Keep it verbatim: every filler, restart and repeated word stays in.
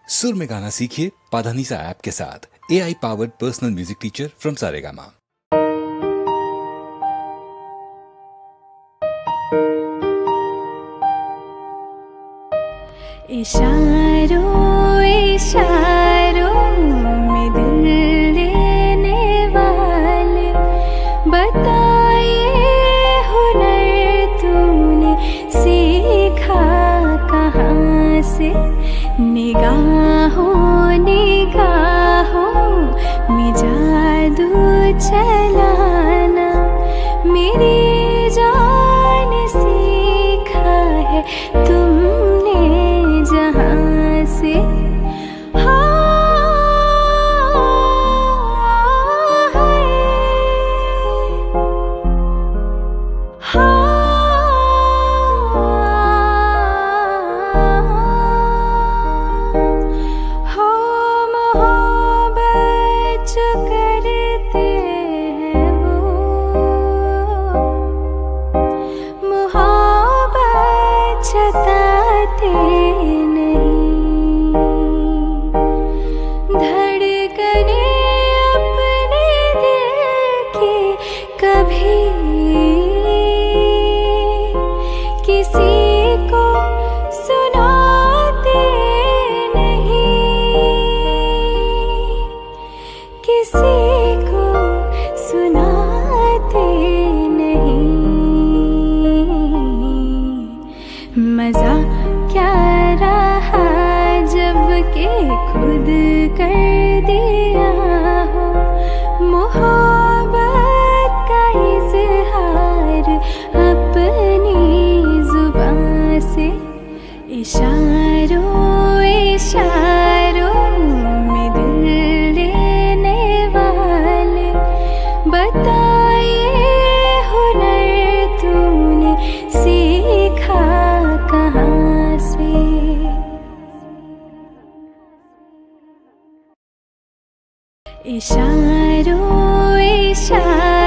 सुर में गाना सीखिए पाधानीसा ऐप के साथ। A I powered personal music teacher from Saregama. इशारों इशारों में दिल लेने वाले, बताइए हुनर तूने सीखा कहाँ से। निगाहों निगाहों में जादू चलाना, मेरी जान सीखा है तुमने जहाँ से। मजा क्या रहा जब के खुद कर दिया हो मोहब्बत का इजहार अपनी जुबान से। इशारों इशारों में दिल लेने वाले, बताइए हुनर तूने सीखा कहाँ से। इशारों इशारों